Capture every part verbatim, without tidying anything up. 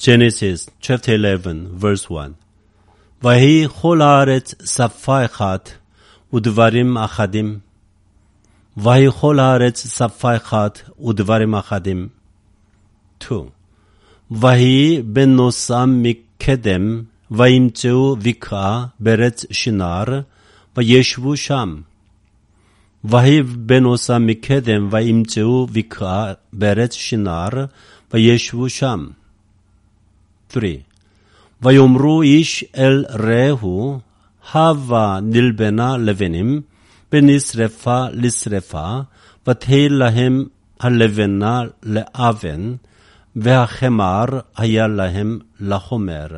Genesis chapter eleven verse one. ויהי כל הארץ שפה אחת ודברים אחדים. ויהי כל הארץ שפה אחת ודברים אחדים. two. ויהי בנוסם מקדם וימצאו בקעה בארץ שנער וישבו שם. ויהי בנוסם מקדם וימצאו בקעה בארץ שנער וישבו שם. three. ויאמרו איש אל רעהו, הבה נלבנה לבנים, ונשרפה לשרפה, ותהי להם הלבנה לאבן, והחמר היה להם לחומר.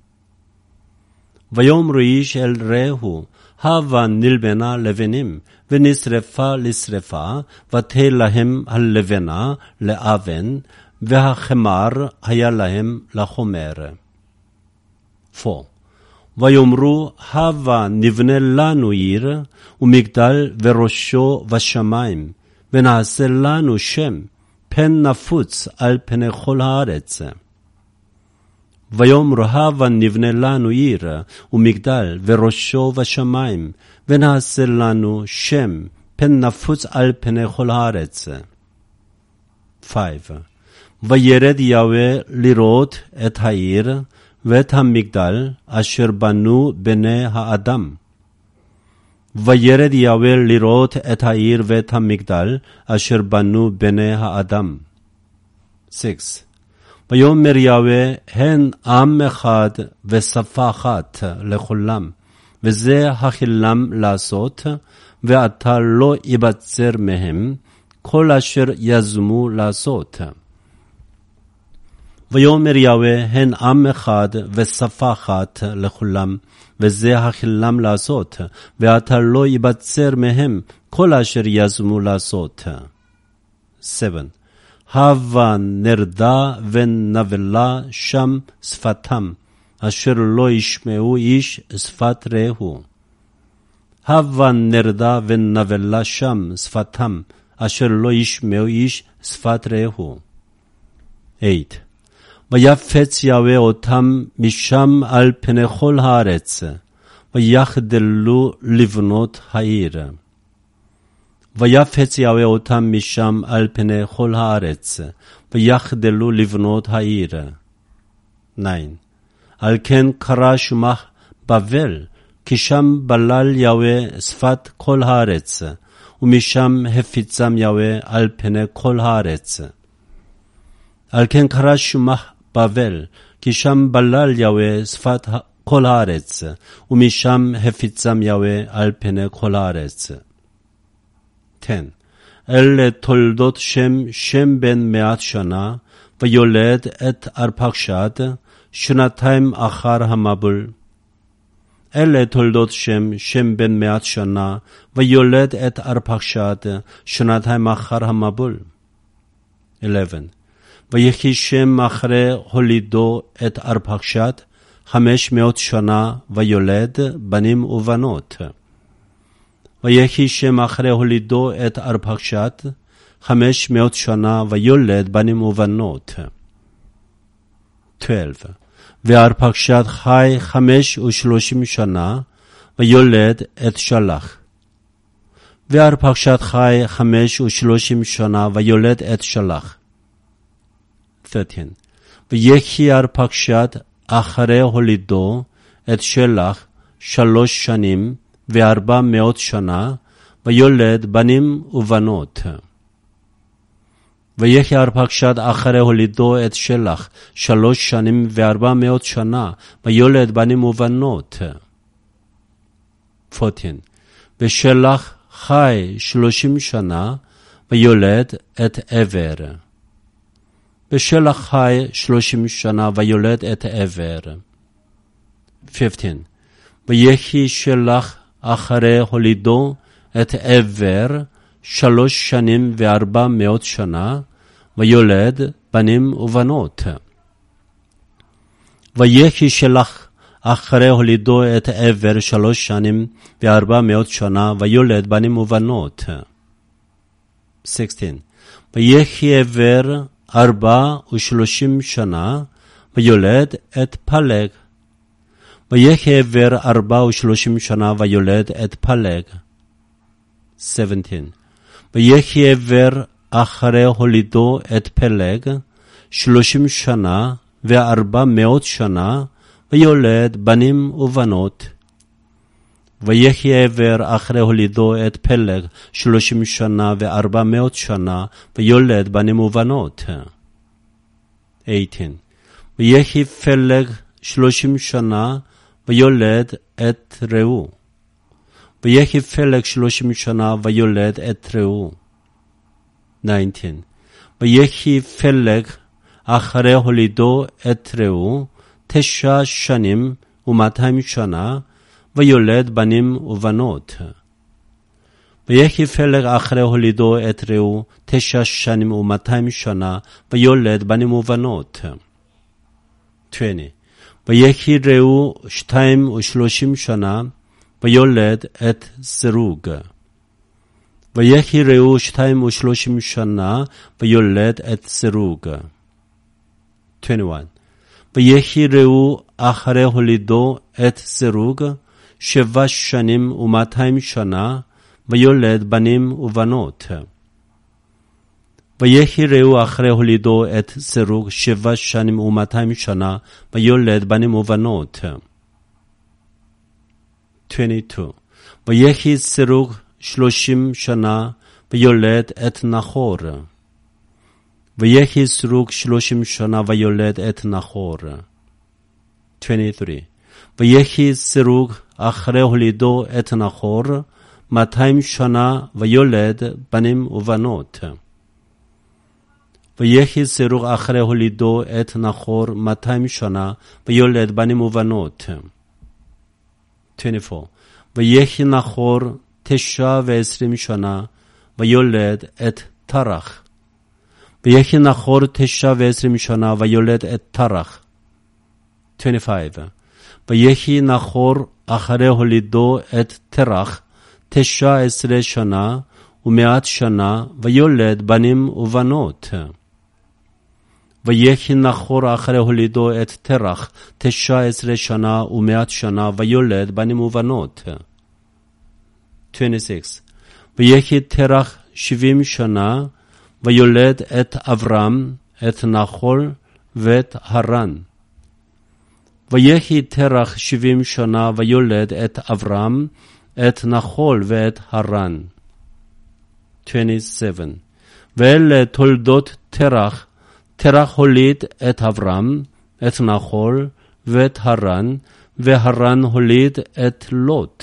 ויאמרו איש אל רעהו, הבה נלבנה לבנים, ונשרפה לשרפה, ותהי להם הלבנה לאבן, והחמר היה להם לחומר. four. ויאמרו הבה נבנה לנו עיר ומגדל וראשו בשמיים ונעשה לנו שם פן נפוץ על פני כל הארץ. ויאמרו הבה נבנה לנו עיר ומגדל וראשו בשמיים ונעשה לנו שם פן נפוץ על פני כל הארץ. five. וירד יהוה לראות את העיר ואת המגדל אשר בנו בני האדם. וירד יהוה לראות את העיר ואת המגדל אשר בנו בני האדם. six. ויאמר יהוה הן עם אחד ושפה אחת לכולם, וזה החילם לעשות, ועתה לא ייבצר מהם כל אשר יזמו לעשות. ויאמר יהוה הן עם אחד ושפה אחת לכולם, וזה החילם לעשות, ועתה לא ייבצר מהם כל אשר יזמו לעשות. seven. הבה נרדה ונבלה שם שפתם, אשר לא ישמעו איש שפת רעהו. הבה נרדה ונבלה שם שפתם, אשר לא ישמעו איש שפת רעהו. eight. ויפץ יהוה אותם משם על פני כל הארץ, ויחדלו לבנות העיר. ויפץ יהוה אותם משם על פני כל הארץ, ויחדלו לבנות העיר. nine. על כן קרא שמה בבל, כי שם בלל יהוה שפת כל הארץ, ומשם הפיצם יהוה על פני כל הארץ. על כן קרא שמה בבל, כי שם בלל יהוה שפת כל הארץ, ומשם הפיצם יהוה על פני כל הארץ. ten. אלה תולדות שם, שם בן מעט שנה, ויולד את ארפחשד, שנתיים אחר המבול. אלה תולדות שם, שם בן מעט שנה, ויולד את ארפחשד, שנתיים אחר המבול. eleven. ויחי שם אחרי הולידו את ארפחשד, חמש מאות שנה, ויולד בנים ובנות. ויחי שם אחרי הולידו את ארפחשד, חמש מאות שנה, ויולד בנים ובנות. twelve. וארפחשד חי חמש ושלושים שנה, ויולד את שלח. וארפחשד חי חמש ושלושים שנה, ויולד את שלח. thirteen. ויחי ארפחשד אחרי הולידו את שלח שלוש שנים וארבע מאות שנה, ויולד בנים ובנות. ויחי ארפחשד אחרי הולידו את שלח שלוש שנים וארבע מאות שנה, ויולד בנים ובנות. fourteen. ושלח חי שלושים שנה, ויולד את עבר. ושלח חי שלושים שנה, ויולד את עבר. fifteen. ויחי שלח אחרי הולידו את עבר שלוש שנים וארבע מאות שנה, ויולד בנים ובנות. ויחי שלח אחרי הולידו את עבר שלוש שנים וארבע מאות שנה, ויולד בנים ובנות. sixteen. ויחי עבר ארבע ושלושים שנה, ויולד את פלג. ויחי עבר ארבע ושלושים שנה ויולד את פלג. שבע עשרה. ויחי עבר אחרי הולידו את פלג שלושים שנה וארבע מאות שנה ויולד בנים ובנות. ויחי עבר אחרי הולידו את פלג שלושים שנה וארבע מאות שנה ויולד בנים ובנות. שמונה עשר. ויחי פלג שלושים שנה ויולד את ראו. ויחי פלג שלושים שנה ויולד את ראו. תשע עשרה. ויחי פלג אחרי הולידו את ראו תשע שנים ומאתיים שנה ויולד בנים ובנות. ויחי פלג אחרי הולידו את ראו תשע שנים ומאתיים שנה ויולד בנים ובנות. עשרים. ויחי ראו שתיים ושלושים שנה ויולד את סרוג. ויחי ראו שתיים ושלושים שנה ויולד את סרוג. עשרים ואחת. ויחי ראו אחרי הולידו את סרוג שבע שנים ומאתיים שנה ויולד בנים ובנות. ויחי ראו אחרי הולידו את סרוג שבע שנים ומאתיים שנה ויולד בנים ובנות. עשרים ושתיים. ויחי סרוג שלושים שנה ויולד את נחור. ויחי סרוג שלושים שנה ויולד את נחור. עשרים ושלוש. ויחי סרוג אחרי הולידו את נחור מאתיים שנה ויולד בנים ובנות. ויחי סרוג אחרי הולידו את נחור מאתיים שנה ויולד בנים ובנות. עשרים וארבע. ויחי נחור תשע ועשרים שנה ויולד את תרח. ויחי נחור תשע ועשרים שנה ויולד את תרח. עשרים וחמש. ויחי נחור אחרי הולידו את תרח תשע עשרה שנה ומעט שנה ויולד בנים ובנות. ויחי נחור אחרי הולידו את תרח תשע עשרה שנה ומעט שנה ויולד בנים ובנות. עשרים ושש. ויחי תרח שבעים שנה ויולד את אברהם, את נחול ואת הרן. ויחי תרח שבעים שנה ויולד את אברהם, את נחול ואת הרן. עשרים ושבע. ואלה תולדות תרח, תרח הוליד את אברהם, את נחול ואת הרן, והרן הוליד את לוט.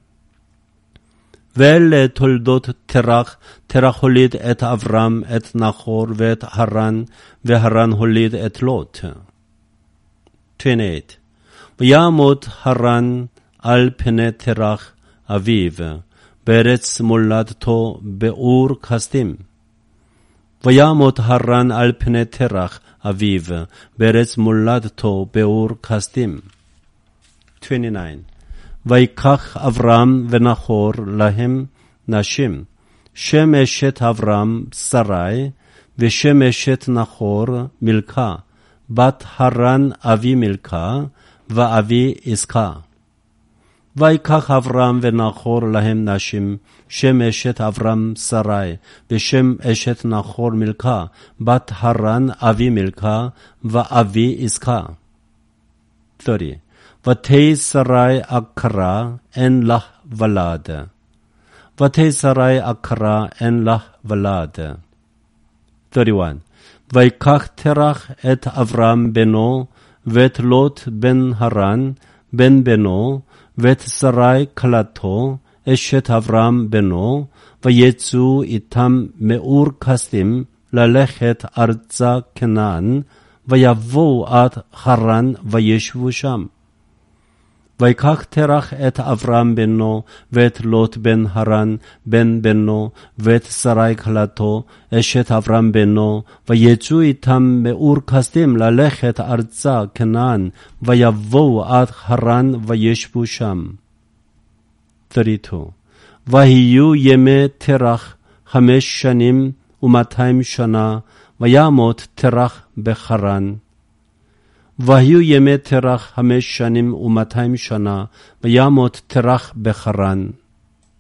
ואלה תולדות תרח, תרח הוליד את אברהם, את נחור ואת הרן, והרן הוליד את לוט. עשרים ושמונה. וימות הרן על פני תרח אביו, בארץ מולדתו באור כסדים. וימות הרן על פני תרח אביו, בארץ מולדתו באור כסדים. עשרים ותשע. ויקח אברהם ונחור להם נשים, שם אשת אברהם שרי, ושם אשת נחור מלכה, בת הרן אבי מלכה, ואבי עסקה. ויקח אברהם ונחור להם נשים, שם אשת אברהם שרי, ושם אשת נחור מלכה, בת הרן אבי מלכה, ואבי עסקה. שלושים. ותהי שרי עקרה, אין לך ולד. ותהי שרי עקרה, אין לך ולד. שלושים ואחת. ויקח תרח את אברהם בנו, ואת לוט בן הרן, בן בנו, ואת שרי כלתו, אשת אברהם בנו, ויצאו איתם מאור כסדים, ללכת ארצה כנען, ויבואו עד חרן וישבו שם. ויקח תרח את אברהם בנו, ואת לוט בן הרן, בן בנו, ואת שרי כלתו, אשת אברהם בנו, ויצאו איתם מאור כסדים ללכת ארצה כנען, ויבואו עד חרן וישבו שם. שלושים ושתיים. ויהיו ימי תרח חמש שנים ומאתיים שנה, וימות תרח בחרן. והיו ימי תרח חמש שנים ומאתיים שנה, וימות תרח בחרן.